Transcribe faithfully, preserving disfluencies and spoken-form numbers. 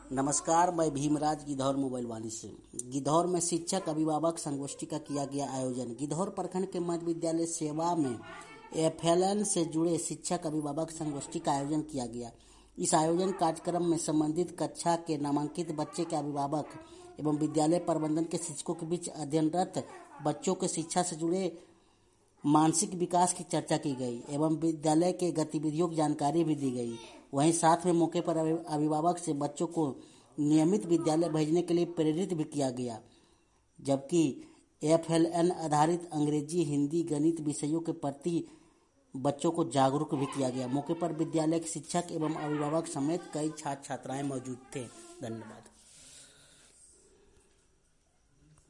नमस्कार, मैं भीमराज गिद्धौर मोबाइल वाली से। गिद्धौर में शिक्षक अभिभावक संगोष्ठी का किया गया आयोजन। गिद्धौर प्रखंड के मध्य विद्यालय सेवा में एफएलएन से जुड़े शिक्षक अभिभावक संगोष्ठी का आयोजन किया गया। इस आयोजन कार्यक्रम में संबंधित कक्षा के नामांकित बच्चे के अभिभावक एवं विद्यालय प्रबंधन के शिक्षकों के बीच अध्ययनरत बच्चों के शिक्षा से जुड़े मानसिक विकास की चर्चा की गई एवं विद्यालय के गतिविधियों की जानकारी भी दी गई। वहीं साथ में मौके पर अभिभावक से बच्चों को नियमित विद्यालय भेजने के लिए प्रेरित भी किया गया, जबकि एफएलएन आधारित अंग्रेजी, हिंदी, गणित विषयों के प्रति बच्चों को जागरूक भी किया गया। मौके पर विद्यालय के शिक्षक एवं अभिभावक समेत कई छात्र छात्राएं मौजूद थे। धन्यवाद।